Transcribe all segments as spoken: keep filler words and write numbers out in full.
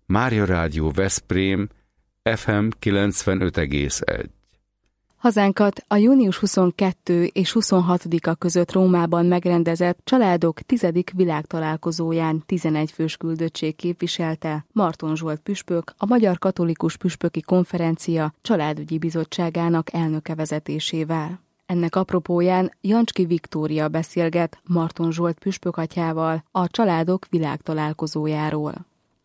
Mária Rádió Veszprém, ef em kilencvenöt egész egy. Hazánkat a június huszonkettő és huszonhatodika között Rómában megrendezett Családok tizedik világtalálkozóján tizenegy fős küldöttség képviselte Marton Zsolt püspök, a Magyar Katolikus Püspöki Konferencia Családügyi Bizottságának elnöke vezetésével. Ennek apropóján Jancski Viktória beszélget Marton Zsolt püspökatyával a Családok világtalálkozójáról.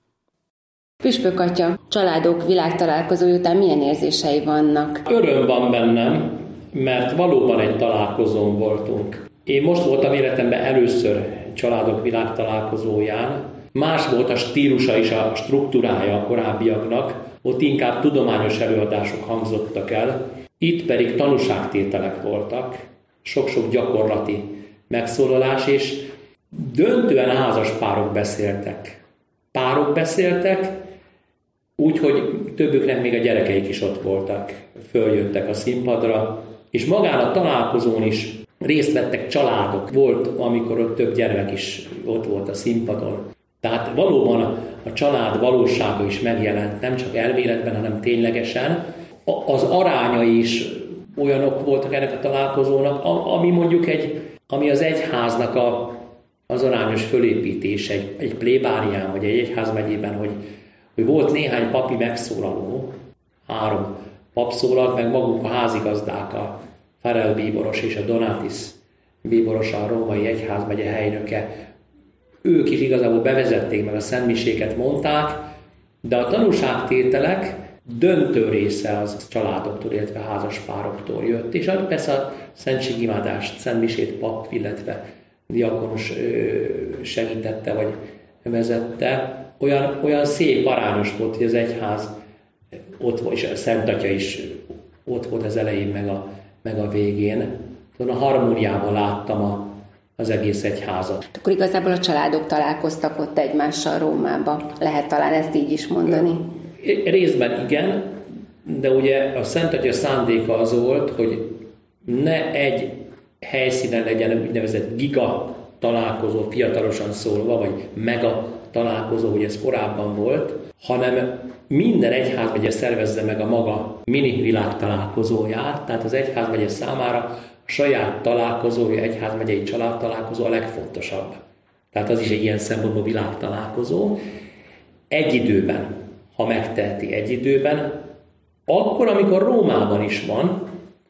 Püspök atya, Családok világtalálkozó után milyen érzései vannak? Öröm van bennem, mert valóban egy találkozón voltunk. Én most voltam életemben először Családok világtalálkozóján. Más volt a stílusa és a struktúrája a korábbiaknak, ott inkább tudományos előadások hangzottak el, itt pedig tanúságtételek voltak, sok-sok gyakorlati megszólalás, és döntően házas párok beszéltek. Párok beszéltek, úgyhogy többüknek még a gyerekeik is ott voltak, följöttek a színpadra, és magán a találkozón is részt vettek családok. Volt, amikor ott több gyermek is ott volt a színpadon. Tehát valóban a család valósága is megjelent, nem csak elméletben, hanem ténylegesen. Az arányai is olyanok voltak ennek a találkozónak, ami mondjuk egy, ami az egyháznak a az arányos fölépítés egy, egy plébárián, vagy egy egyházmegyében, hogy, hogy volt néhány papi megszólaló, három pap szólalt, meg maguk a házigazdák, a Farel bíboros és a Donatis bíboros, a római egyházmegye helynöke. Ők is igazából bevezették, meg a szentmiséket mondták, de a tanúságtételek döntő része az családoktól, illetve házaspároktól jött, és persze a szentségimádást, szentmisét pap, illetve diakonus segítette, vagy vezette. Olyan, olyan szép arányos volt, hogy az egyház ott volt, és a Szent Atya is ott volt az elején, meg a, meg a végén. A harmóniában láttam a, az egész egyházat. Akkor igazából a családok találkoztak ott egymással Rómában. Lehet talán ezt így is mondani? Részben igen, de ugye a Szent Atya szándéka az volt, hogy ne egy helyszínen legyen úgynevezett giga találkozó, fiatalosan szólva, vagy mega találkozó, hogy ez korábban volt, hanem minden egyházmegye szervezze meg a maga mini világtalálkozóját, tehát az egyházmegye számára a saját találkozója, egyházmegyei családtalálkozó a legfontosabb. Tehát az is egy ilyen szempontból világtalálkozó. Egy időben, ha megteheti egy időben, akkor, amikor Rómában is van,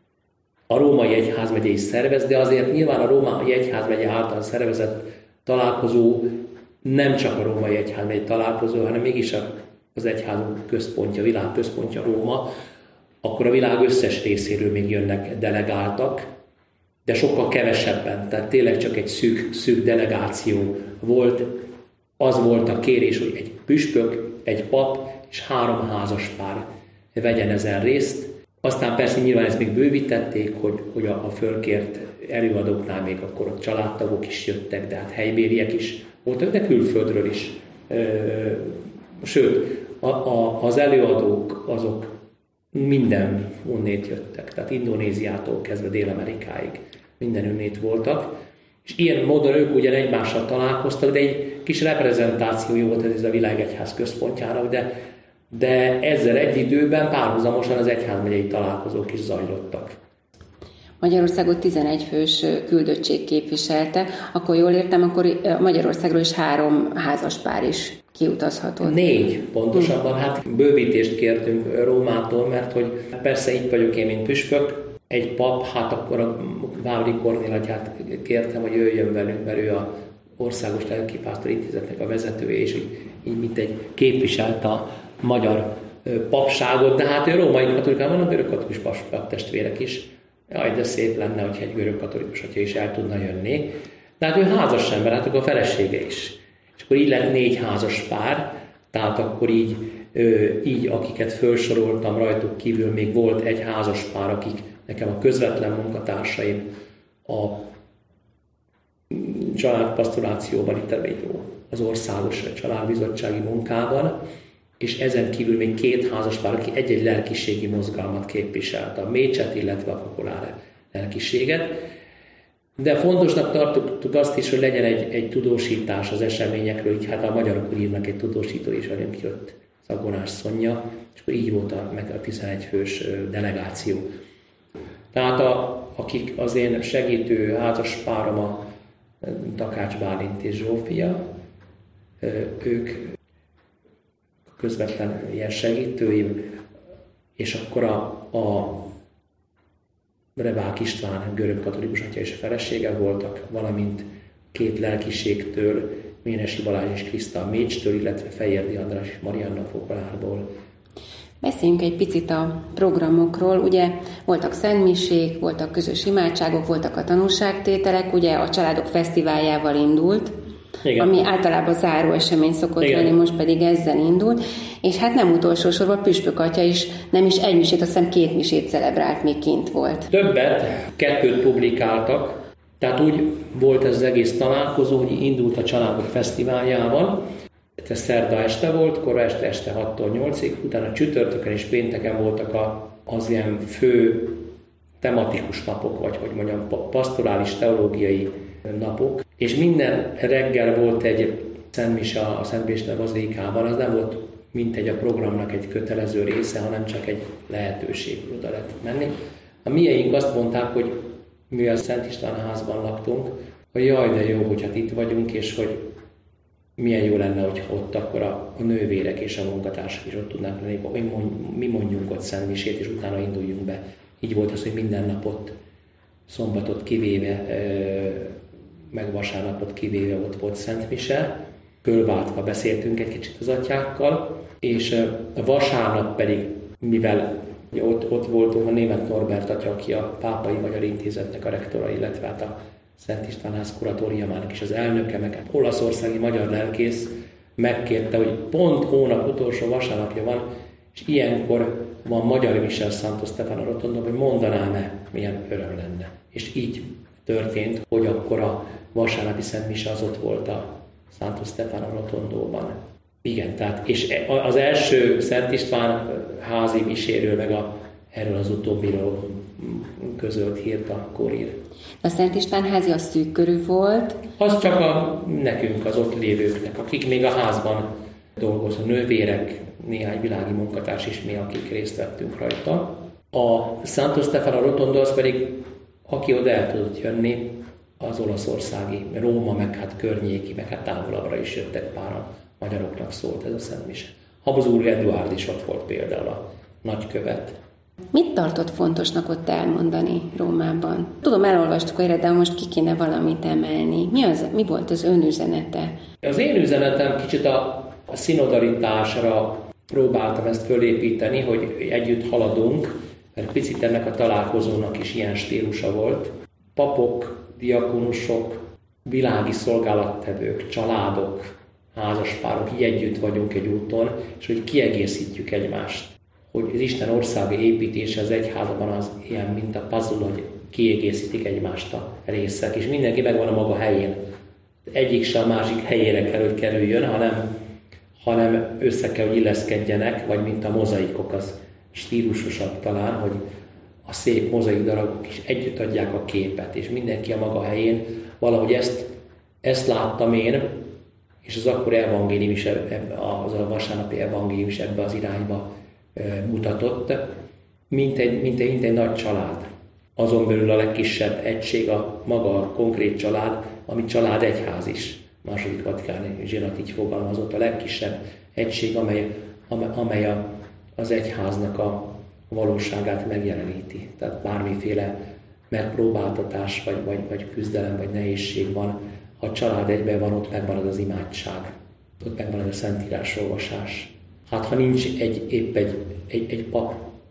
a római egyházmegye is szervez, de azért nyilván a római egyházmegye által szervezett találkozó nem csak a római egyházmegye találkozó, hanem mégis az egyházunk központja, világ központja Róma, akkor a világ összes részéről még jönnek delegáltak, de sokkal kevesebben, tehát tényleg csak egy szűk, szűk delegáció volt. Az volt a kérés, hogy egy püspök, egy pap és három házaspár vegyen ezen részt. Aztán persze nyilván ezt még bővítették, hogy, hogy a, a fölkért előadóknál még akkor a családtagok is jöttek, de hát helybériek is voltak, de külföldről is. Sőt, a, a, az előadók azok minden onnét jöttek, tehát Indonéziától kezdve Dél-Amerikáig minden onnét voltak. És ilyen módon ők ugyan egymással találkoztak, de egy kis reprezentáció volt ez a világegyház központjának, de de ezzel egy időben párhuzamosan az egyházmegyei találkozók is zajlottak. Magyarországot tizenegy fős küldöttség képviselte, akkor jól értem, akkor Magyarországról is három házaspár is kiutazhatott. Négy, pontosabban. Hát bővítést kértünk Rómától, mert hogy persze itt vagyok én, mint püspök, egy pap, hát akkor a Vávri Kornél atyát kértem, hogy jöjjön velünk, mert ő a Országos Lelkipásztor Intézetnek a vezetője, és így mint egy képviselt a magyar papságot, de hát ő római katolikus, vannak görögkatolikus paptestvérek is. Jaj, de szép lenne, hogyha egy görögkatolikus atya is el tudna jönni. Tehát ő házas ember, hát akkor a felesége is. És akkor így lett négy házas pár, tehát akkor így, így akiket felsoroltam rajtuk kívül, még volt egy házas pár, akik nekem a közvetlen munkatársaim a családpastorációban, itt az országos családbizottsági munkában, és ezen kívül még két házaspár, aki egy-egy lelkiségi mozgalmat képviselt, a mécset, illetve a populáre lelkiséget. De fontosnak tartottuk azt is, hogy legyen egy, egy tudósítás az eseményekről, így hát a magyarok úgy írnak egy tudósító is, velünk jött Zagonás Szonya, és akkor így volt a, meg a tizenegy fős delegáció. Tehát a, akik az én segítő házaspárom, a Takács Bálint és Zsófia, ők közvetlen ilyen segítőim, és akkor a, a Rebák István görög katolikus atya és a felesége voltak, valamint két lelkiségtől, Ménesi Balázs és Krisztán Mécstől, illetve Fejérdi András és Marianna Fokolárból. Beszéljünk egy picit a programokról. Ugye voltak szentmisék, voltak közös imádságok, voltak a tanúságtételek, ugye a Családok Fesztiváljával indult, igen, ami általában záró esemény szokott igen. lenni, most pedig ezzel indult, és hát nem utolsó sorban Püspök atya is nem is egy misét, azt hiszem két misét celebrált, még kint volt. Többet, kettőt publikáltak, tehát úgy volt ez az egész találkozó, hogy indult a Családok Fesztiváljával. Ez szerda este volt, kora este este hattól nyolcig, utána csütörtökön és pénteken voltak a, az ilyen fő tematikus napok, vagy hogy mondjam, pastorális teológiai napok, és minden reggel volt egy szentmise a Szentpéter bazilikában, az nem volt mintegy a programnak egy kötelező része, hanem csak egy lehetőség, hogy oda lehet menni. A mieink azt mondták, hogy mi a Szent István házban laktunk, hogy jaj, de jó, hogy hát itt vagyunk, és hogy milyen jó lenne, hogy ott akkor a, a nővérek és a munkatársak is ott tudnánk lenni, mi mondjunk ott szentmisét, és utána induljunk be. Így volt az, hogy minden napot, szombatot kivéve, meg vasárnapot kivéve ott volt szentmise, fölváltva beszéltünk egy kicsit az atyákkal, és a vasárnap pedig, mivel ott, ott voltunk a Németh Norbert atya, aki a Pápai Magyar Intézetnek a rektora, illetve hát a Szent István ház kuratóriumának is az elnöke, meg hát olaszországi magyar lelkész megkérte, hogy pont hónap utolsó vasárnapja van, és ilyenkor van magyar mise Santo Stefano Rotondóban, hogy mondanám-e, milyen öröm lenne. És így történt, hogy akkor a vasárnapi Szent Mise az ott volt a Santo Stefano Rotondóban. Igen, tehát, és az első Szent István házi miséről, meg a, erről az utóbbiról közölt hírt a Korír. A Szent István házi az szűk körű volt? Az csak a, nekünk, az ott lévőknek, akik még a házban dolgozó nővérek, néhány világi munkatárs is mi, akik részt vettünk rajta. A Santo Stefano Rotondo az pedig, aki oda el tudott jönni, az olaszországi, Róma, meg hát környéki, meg hát távolabbra is jöttek páran, magyaroknak szólt ez a Szent Mise. Habsburg Eduárd is ott volt például, a nagykövet. Mit tartott fontosnak ott elmondani Rómában? Tudom, elolvastuk erre, de most ki kéne valamit emelni. Mi, az, mi volt az ön üzenete? Az én üzenetem kicsit a, a szinodalitásra próbáltam ezt fölépíteni, hogy együtt haladunk, mert picit ennek a találkozónak is ilyen stílusa volt. Papok, diakonusok, világi szolgálattevők, családok, házaspárok, így együtt vagyunk egy úton, és hogy kiegészítjük egymást. Hogy az Isten országa építése az egyházban az ilyen, mint a puzzle, hogy kiegészítik egymást a részek, és mindenki megvan a maga helyén. Egyik se a másik helyére kell, hogy kerüljön, hanem, hanem össze kell, hogy illeszkedjenek, vagy mint a mozaikok, az stílusosabb talán, hogy a szép mozaik darabok is együtt adják a képet, és mindenki a maga helyén. Valahogy ezt, ezt láttam én, és az akkori evangélium is, az a vasárnapi evangélium is ebbe az irányba mutatott, mint egy, mint, egy, mint egy nagy család. Azon belül a legkisebb egység a maga a konkrét család, ami család egyház is. Második vatikáni zsinat így fogalmazott, a legkisebb egység, amely, amely a, az egyháznak a valóságát megjeleníti. Tehát bármiféle megpróbáltatás, vagy, vagy, vagy küzdelem, vagy nehézség van, ha a család egyben van, ott megmarad az imádság, ott megmarad a szentírás olvasás. Hát ha nincs egy, épp egy, egy, egy pap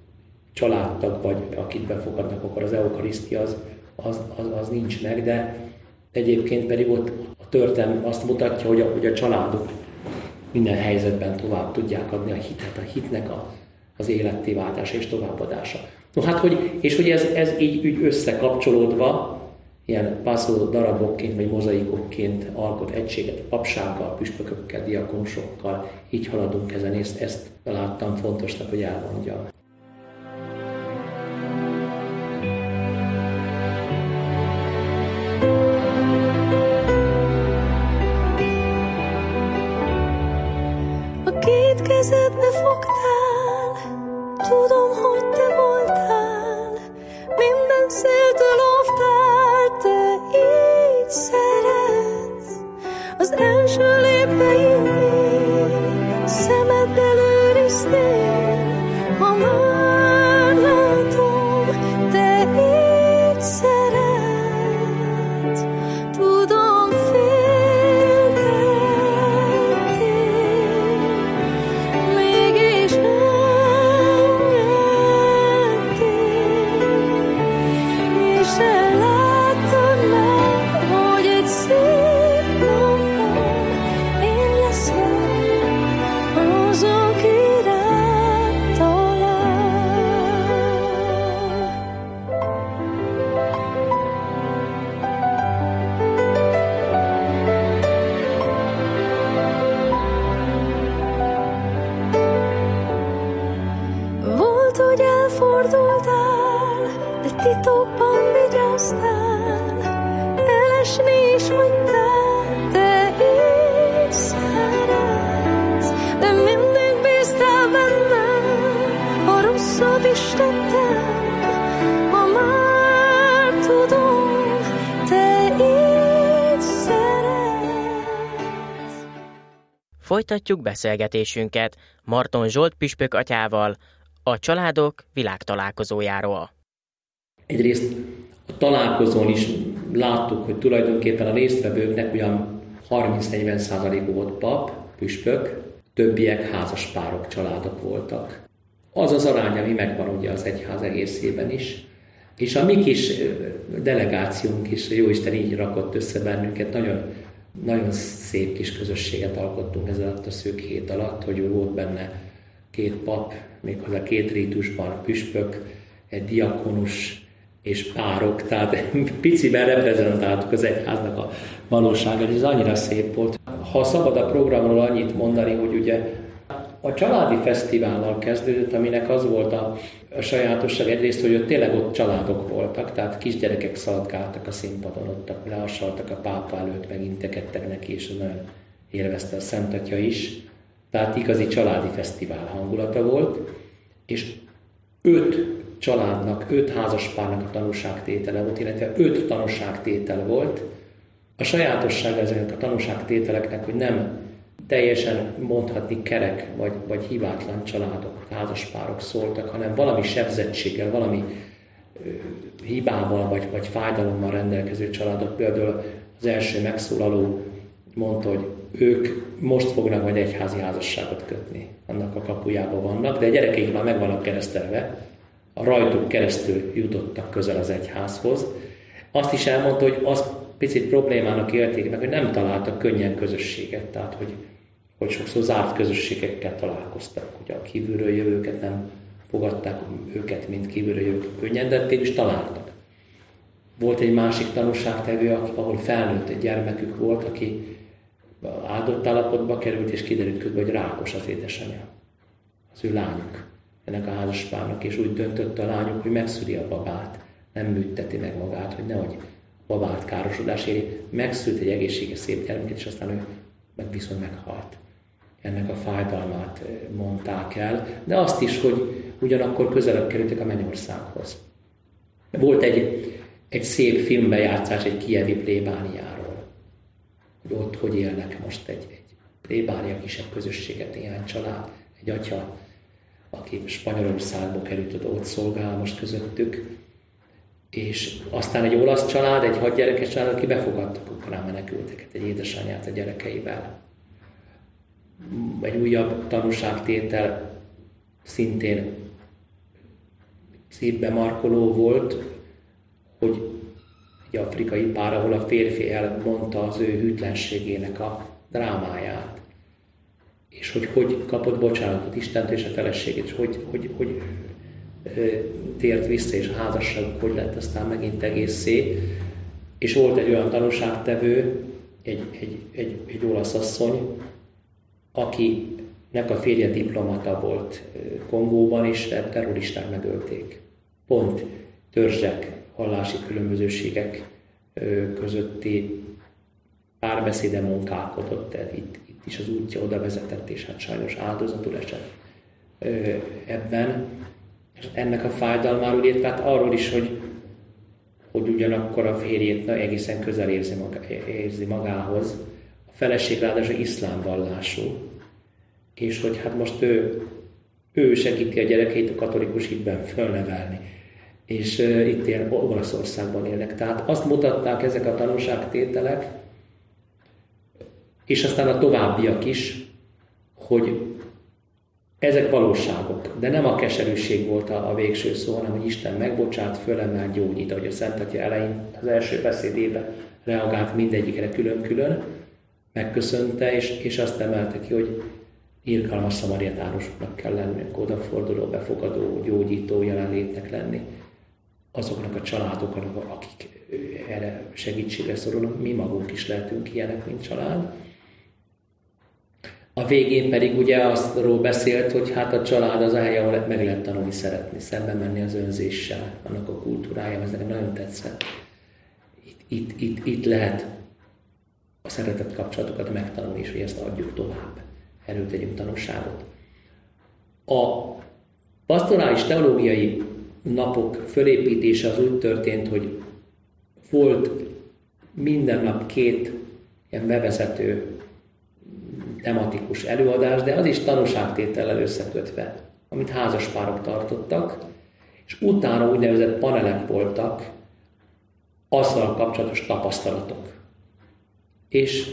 családtag, vagy akit befogadnak, akkor az eukarisztia az, az, az, az nincs meg, de egyébként pedig ott a történelem azt mutatja, hogy a, hogy a családok minden helyzetben tovább tudják adni a hitet, a hitnek a, az életté váltása és továbbadása. No, hát, hogy, és hogy ez, ez így, így összekapcsolódva, ilyen puzzle darabokként, vagy mozaikokként alkot egységet papsággal, püspökökkel, diakonusokkal, így haladunk ezen, és ezt láttam fontosnak, hogy elmondjam. kezedbe fogtál, tudom, hogy te voltál, minden széltől óvtál, te így szeretsz. Az első lépteimnél szemeddel őriztél, ma már látom, te így szeretsz. Tudom, féltettél, mégis engedtél, és elláttad már, hogy egy szép napon én leszek az, aki rád talál. Volt, hogy elfordultál, de titokban vigyáztál, elesni is hagytál, te így szeretsz, de mindig bíztál bennem, a rosszat is tettem, ma már tudom, te így szeretsz. Folytatjuk beszélgetésünket Marton Zsolt püspök atyával a családok világtalálkozójáról. Egyrészt a találkozón is láttuk, hogy tulajdonképpen a résztvevőknek olyan harminc-negyven százalék volt pap, püspök, többiek házaspárok, családok voltak. Az az arány, ami megvan ugye az egyház egészében is. És a mi kis delegációnk is, Jóisten így rakott össze bennünket, nagyon, nagyon szép kis közösséget alkottunk ez alatt a szűk hét alatt, hogy volt benne két pap, méghozzá két rítusban püspök, egy diakonus és párok, tehát piciben reprezentáltuk az egyháznak a valóságát, és ez annyira szép volt. Ha szabad a programról annyit mondani, hogy ugye a családi fesztivállal kezdődött, aminek az volt a, a sajátosság egyrészt, hogy ott tényleg ott családok voltak, tehát kisgyerekek szaladgáltak a színpadon, ott leassaltak a pápa előtt, meg integettek neki, és nagyon élvezte a Szent Atya is. Tehát igazi családi fesztivál hangulata volt, és öt családnak, öt házaspárnak a tanúságtétele volt, illetve öt tanúságtétel volt. A sajátosság ezeknek a tanúságtételeknek, hogy nem teljesen mondhatni kerek vagy, vagy hibátlan családok, házaspárok szóltak, hanem valami sebzettséggel, valami ö, hibával vagy, vagy fájdalommal rendelkező családok. Például az első megszólaló mondta, hogy ők most fognak majd egyházi házasságot kötni, annak a kapujában vannak, de a gyerekeik már meg vannak keresztelve, a rajtuk keresztül jutottak közel az egyházhoz. Azt is elmondta, hogy az picit problémának élték meg, hogy nem találtak könnyen közösséget, tehát hogy, hogy sokszor zárt közösségekkel találkoztak, hogy a kívülről jövőket nem fogadták őket, mint kívülről jövők könnyen, de tényleg is találtak. Volt egy másik tanúságtevő, ahol felnőtt egy gyermekük volt, aki áldott állapotba került, és kiderült közben, hogy rákos az édesanyja, az ő lányuk, ennek a házaspárnak, és úgy döntött a lányuk, hogy megszüli a babát, nem műteti meg magát, hogy nehogy babát károsodás éri. Megszült egy egészséges szép gyermeket, és aztán ő meg viszont meghalt. Ennek a fájdalmát mondták el, de azt is, hogy ugyanakkor közelebb kerültek a mennyországhoz. Volt egy, egy szép filmbejátszás egy kijevi plébániáról, hogy ott hogy élnek most egy, egy plébánia kisebb közösséget, néhány család, egy atya, aki Spanyolországba került, ott szolgál most közöttük, és aztán egy olasz család, egy hatgyerekes család, aki befogadtak ukrán menekülteket, egy édesanyját a gyerekeivel. Egy újabb tanúságtétel szintén szívbe markoló volt, hogy egy afrikai pár, ahol a férfi elmondta az ő hűtlenségének a drámáját, és hogy hogy kapott bocsánatot Istentől és a feleségét, és hogy, hogy, hogy tért vissza, és a házasság hogy lett aztán megint egészé. És volt egy olyan tanúságtevő, egy, egy, egy, egy olasz asszony, akinek a férje diplomata volt Kongóban, és terroristák megölték. Pont törzsek, vallási különbözőségek közötti párbeszéden munkálkodott itt, itt is az útja oda vezetett, és hát sajnos áldozatul esett ebben. És ennek a fájdalmáról írt, hát arról is, hogy, hogy ugyanakkor a férjét egészen közel érzi, maga, érzi magához. A feleség ráadásul iszlám vallású, és hogy hát most ő, ő segíti a gyerekeit a katolikus hitben fölnevelni. És uh, itt él, Olaszországban élnek. Tehát azt mutatták ezek a tanúságtételek, és aztán a továbbiak is, hogy ezek valóságok, de nem a keserűség volt a, a végső szó, hanem hogy Isten megbocsát, fölemel, gyógyít, ahogy a Szent Atya elején az első beszédébe reagált mindegyikre külön-külön, megköszönte, és, és azt emelte ki, hogy irgalmas szamarietánusoknak kell lennünk, odaforduló, befogadó, gyógyító jelenlétnek lenni azoknak a családoknak, akik erre segítségre szorulnak, mi magunk is lehetünk ilyenek, mint család. A végén pedig ugye azról beszélt, hogy hát a család az a hely, ahol meg lehet tanulni szeretni, szembe menni az önzéssel, annak a kultúrája, ez nekem nagyon tetszett. Itt, itt, itt, itt lehet a szeretett kapcsolatokat megtanulni, és hogy ezt adjuk tovább. Erről tegyünk tanúságot. A pastorális teológiai napok fölépítése az úgy történt, hogy volt minden nap két ilyen bevezető tematikus előadás, de az is tanúságtétellel összekötve, amit házaspárok tartottak, és utána úgynevezett panelek voltak, azzal kapcsolatos tapasztalatok. És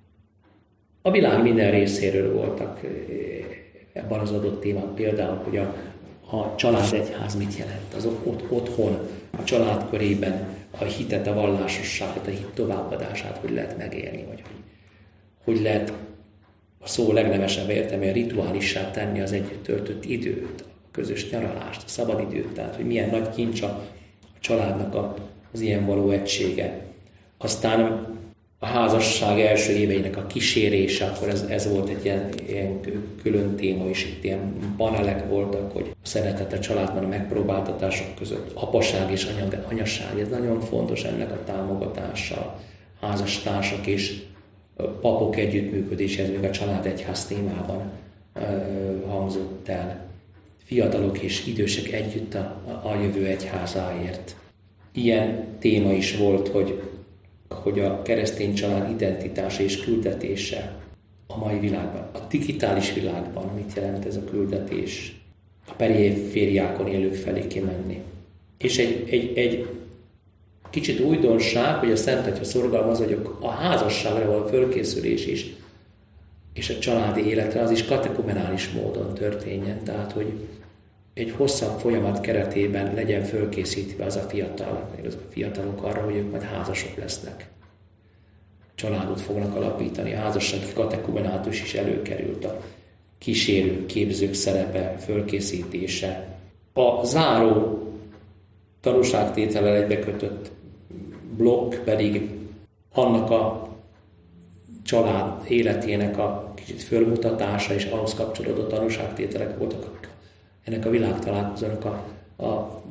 a világ minden részéről voltak ebben az adott témában, például, hogy a, a családegyház mit jelent, az ott, otthon, a család körében a hitet, a vallásosságot, a hit továbbadását, hogy lehet megélni, vagy hogy, hogy lehet a szó legnevesebb értelmében rituálissá tenni az együtt töltött időt, a közös nyaralást, a szabadidőt, tehát hogy milyen nagy kincs a családnak a, az ilyen való egysége. Aztán a házasság első éveinek a kísérése, akkor ez, ez volt egy ilyen, ilyen külön téma, és itt ilyen panelek voltak, hogy a szeretet a családban a megpróbáltatások között, apaság és anyag, anyaság, ez nagyon fontos ennek a támogatása, házastársak és papok együttműködése, ez még a családegyház témában uh, hangzott el. Fiatalok és idősek együtt a, a jövő egyházáért. Ilyen téma is volt, hogy, hogy a keresztény család identitása és küldetése a mai világban. A digitális világban mit jelent ez a küldetés? A perifériákon élők felé kimenni. És egy, egy, egy kicsit újdonság, hogy a Szent Atya szorgalmaz, hogy a házasságra való fölkészülés is, és a családi életre az is katekumenális módon történjen. Tehát, hogy egy hosszabb folyamat keretében legyen fölkészítve az a fiatal, az a fiatalok arra, hogy ők majd házasok lesznek. Családot fognak alapítani. A házassági katekumenátus is előkerült, a kísérők, képzők szerepe, fölkészítése. A záró tanúságtétellel egybekötött blokk pedig annak a család életének a kicsit fölmutatása és ahhoz kapcsolódó tanúságtételek voltak. Ennek a világtalálkozónak a, a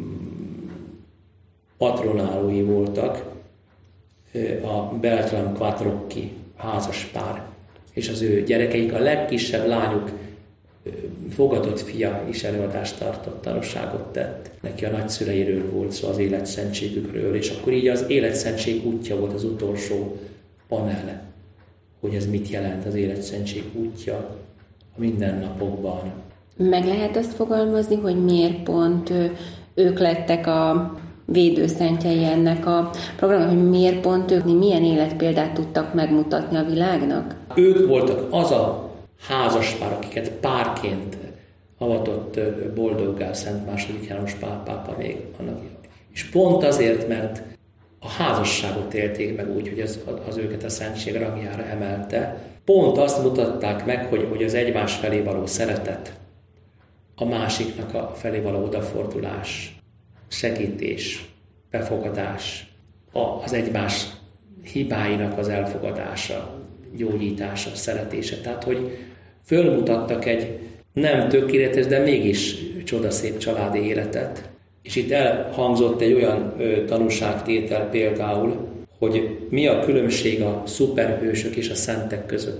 patronálói voltak, a Beltram Quattrocchi házaspár, és az ő gyerekeik, a legkisebb lányuk, fogadott fia is előadást tartott, tanúságot tett. Neki a nagyszüleiről volt szó, az életszentségükről, és akkor így az életszentség útja volt az utolsó panel, hogy ez mit jelent az életszentség útja a mindennapokban. Meg lehet azt fogalmazni, hogy miért pont ők lettek a védőszentjei ennek a programnak, hogy miért pont ők, milyen életpéldát tudtak megmutatni a világnak? Ők voltak az a házaspár, akiket párként avatott boldoggá Szent második János Pál pápa még annak. És pont azért, mert a házasságot élték meg úgy, hogy az, az őket a szentség rangjára emelte, pont azt mutatták meg, hogy, hogy az egymás felé való szeretet, a másiknak a felé való odafordulás, segítés, befogadás, az egymás hibáinak az elfogadása, gyógyítása, szeretése. Tehát, hogy fölmutattak egy nem tökéletes, de mégis csodaszép családi életet. És itt elhangzott egy olyan ö, tanúságtétel például, hogy mi a különbség a szuperhősök és a szentek között.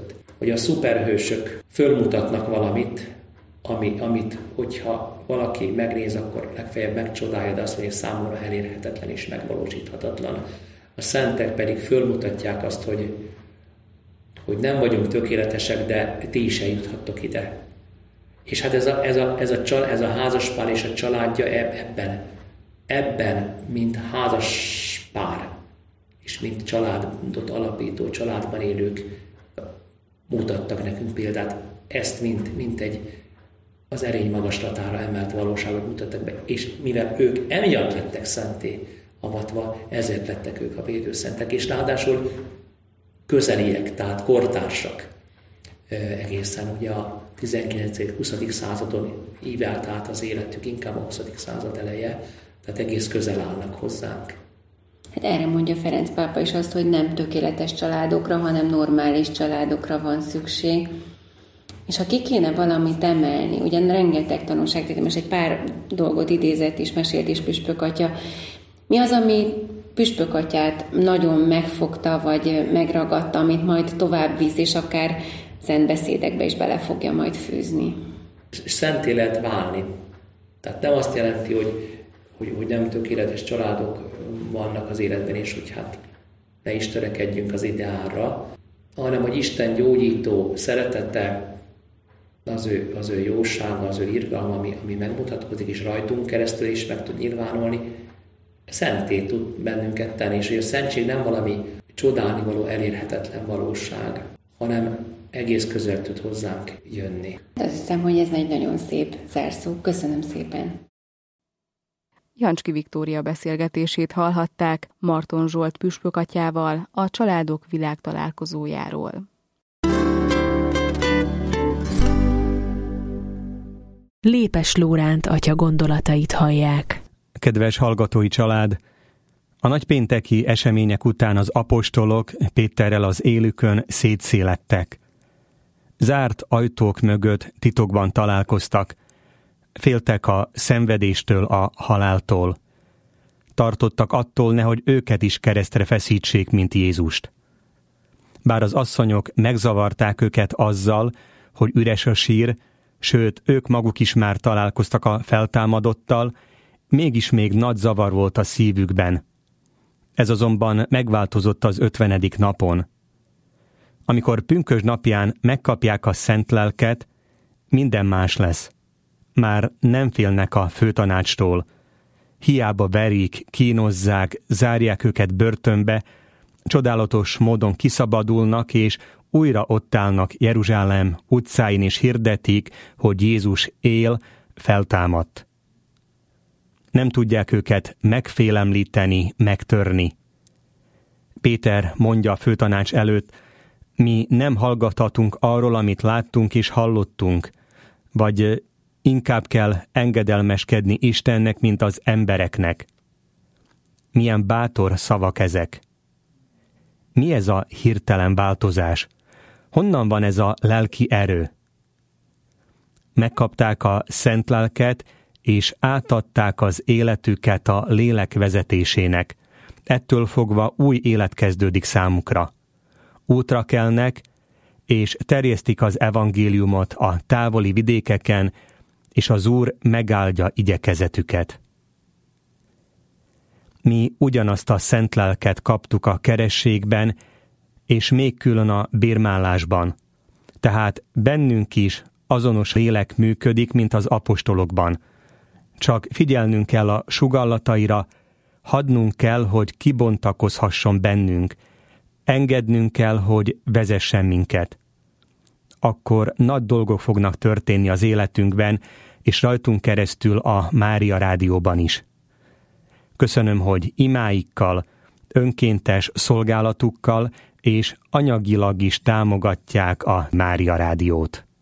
hogy a szuperhősök fölmutatnak valamit, ami, amit, hogyha valaki megnéz, akkor legfeljebb megcsodálja, de azt mondja, hogy számomra elérhetetlen és megvalósíthatatlan. A szentek pedig fölmutatják azt, hogy, hogy nem vagyunk tökéletesek, de ti is eljuthattok ide. És hát ez a, ez a, ez a, csal, ez a házaspár és a családja ebben, ebben, mint házaspár, és mint családot alapító, családban élők mutattak nekünk példát. Ezt mint, mint egy az erény magaslatára emelt valóságot mutattak be, és mivel ők emiatt lettek szenté avatva, ezért lettek ők a védőszentek, és ráadásul közeliek, tehát kortársak egészen ugye a tizenkilencedik-huszadik századon ívelt át az életük, inkább a huszadik század eleje, tehát egész közel állnak hozzánk. Hát erre mondja Ferenc pápa is azt, hogy nem tökéletes családokra, hanem normális családokra van szükség. És ha ki kéne valamit emelni, ugyan rengeteg tanulságtétel, most egy pár dolgot idézett és mesélt is Püspök atya, mi az, ami Püspök atyát nagyon megfogta, vagy megragadta, amit majd tovább visz, és akár szent beszédekbe is bele fogja majd fűzni? Szenté lehet válni. Tehát nem azt jelenti, hogy, hogy, hogy nem tökéletes családok vannak az életben, és hogy hát ne is törekedjünk az ideálra, hanem hogy Isten gyógyító szeretete, az ő, az ő jósága, az ő irgalma, ami, ami megmutatkozik, és rajtunk keresztül is meg tud nyilvánulni, szenté tud bennünket tenni, és hogy a szentség nem valami csodálnivaló, elérhetetlen valóság, hanem egész közel tud hozzánk jönni. Azt hiszem, hogy ez egy nagyon szép zárszó. Köszönöm szépen! Jancski Viktória beszélgetését hallhatták Marton Zsolt püspök atyával a Családok Világtalálkozójáról. Lépes Lóránt atya gondolatait hallják. Kedves hallgatói család! A nagypénteki események után az apostolok Péterrel az élükön szétszélettek. Zárt ajtók mögött titokban találkoztak. Féltek a szenvedéstől, a haláltól. Tartottak attól, nehogy őket is keresztre feszítsék, mint Jézust. Bár az asszonyok megzavarták őket azzal, hogy üres a sír, sőt, ők maguk is már találkoztak a feltámadottal, mégis még nagy zavar volt a szívükben. Ez azonban megváltozott az ötvenedik napon. Amikor pünkösd napján megkapják a szent lelket, minden más lesz. Már nem félnek a főtanácstól. Hiába verik, kínozzák, zárják őket börtönbe, csodálatos módon kiszabadulnak, és újra ott állnak Jeruzsálem utcáin, és hirdetik, hogy Jézus él, feltámadt. Nem tudják őket megfélemlíteni, megtörni. Péter mondja a főtanács előtt, mi nem hallgathatunk arról, amit láttunk és hallottunk, vagy inkább kell engedelmeskedni Istennek, mint az embereknek. Milyen bátor szavak ezek! Mi ez a hirtelen változás? Honnan van ez a lelki erő? Megkapták a szent lelket, és átadták az életüket a lélek vezetésének. Ettől fogva új élet kezdődik számukra. Útra kelnek, és terjesztik az evangéliumot a távoli vidékeken, és az Úr megáldja igyekezetüket. Mi ugyanazt a szent lelket kaptuk a kerességben, és még külön a bérmálásban. Tehát bennünk is azonos lélek működik, mint az apostolokban. Csak figyelnünk kell a sugallataira, hadnunk kell, hogy kibontakozhasson bennünk, engednünk kell, hogy vezessen minket. Akkor nagy dolgok fognak történni az életünkben, és rajtunk keresztül a Mária Rádióban is. Köszönöm, hogy imáikkal, önkéntes szolgálatukkal és anyagilag is támogatják a Mária Rádiót.